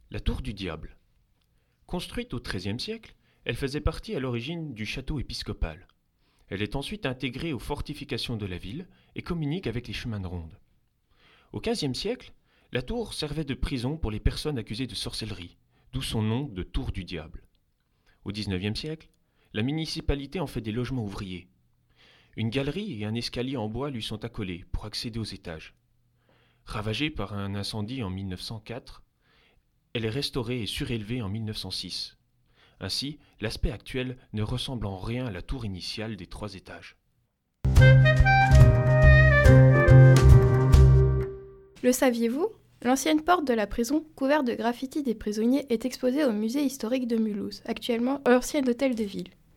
La tour du diable. Construite au XIIIe siècle, elle faisait partie à l'origine du château épiscopal. Elle est ensuite intégrée aux fortifications de la ville et communique avec les chemins de ronde. Au XVe siècle, la tour servait de prison pour les personnes accusées de sorcellerie, d'où son nom de tour du diable. Au XIXe siècle, la municipalité en fait des logements ouvriers. Une galerie et un escalier en bois lui sont accolés pour accéder aux étages. Ravagée par un incendie en 1904, elle est restaurée et surélevée en 1906. Ainsi, l'aspect actuel ne ressemble en rien à la tour initiale des 3 étages. Le saviez-vous ? L'ancienne porte de la prison, couverte de graffitis des prisonniers, est exposée au musée historique de Mulhouse, actuellement l'ancien hôtel de ville.